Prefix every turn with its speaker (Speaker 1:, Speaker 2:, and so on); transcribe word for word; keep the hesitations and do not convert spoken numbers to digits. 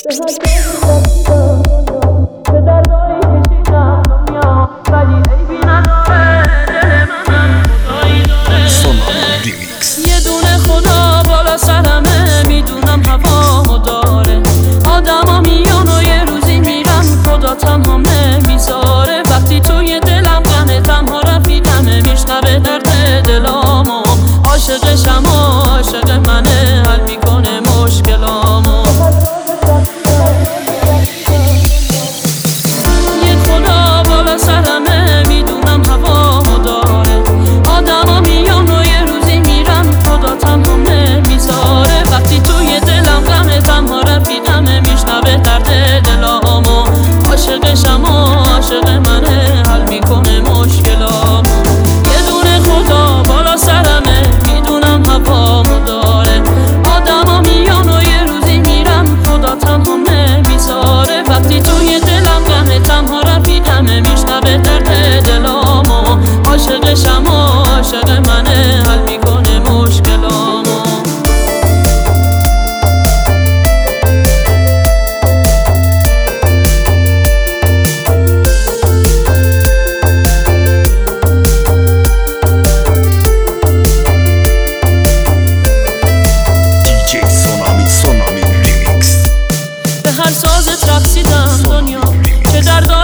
Speaker 1: یه دونه خدا بالا سرمه، میدونم هوامو داره. آدما میان و یه روزی میرن، خدا تنهام نمیذاره. وقتی توی دلم غمه، تنها رفیقمه، میشنوه درد دلامو. عاشقشم و عاشق منه، حل میکنه مشکلامو. یه خدا بالا سرمه، میدونم هوامو داره. آدما میان و یه روزی میرن، خدا تنهام نمیذاره. وقتی توی دلم غمه، تنها رفیقمه، میشنوه درد دلامو. عاشقشم و عاشق منه، حل میکنه مشکلامو. یه دونه خدا بالا سرمه، میدونم هوامو داره. آدما میان و یه روزی میرن، خدا تنهام نمیذاره. وقتی توی دلم غمه، تنها رفیقمه، میشنوه درد دلامو. عاشقشم و عاشق منه، حل میکنه مشکلامو. به هر سازت رقصیدم دنیا، چه درد